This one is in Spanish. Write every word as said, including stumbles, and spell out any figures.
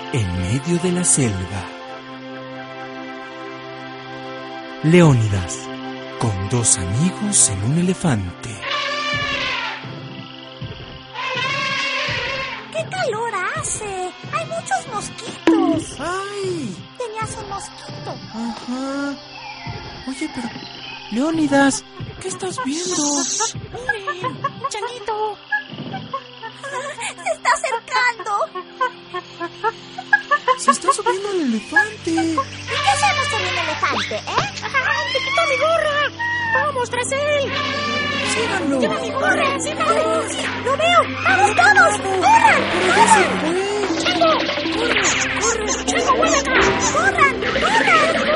en medio de la selva. Leónidas, con dos amigos en un elefante. ¡Qué calor hace! ¡Hay muchos mosquitos! ¡Ay! Tenías un mosquito. Ajá. Oye, pero... Leónidas, ¿qué estás viendo? ¡Miren! ¡Chanito! ¡Se está acercando! Se está subiendo el elefante. ¿Y qué hacemos con un elefante, eh? ¡Ay, te quitó mi gorra! ¡Vamos tras él! ¡Síganlo! ¡Lleva mi gorra! ¡Síganlo! ¡Sí! ¡Lo veo! ¡Vamos todos! ¡Corran! ¡Pero ya se fue! ¡Chango! ¡Corre! ¡Corre! ¡Chango, vuelve acá! ¡Corran! ¡Corran!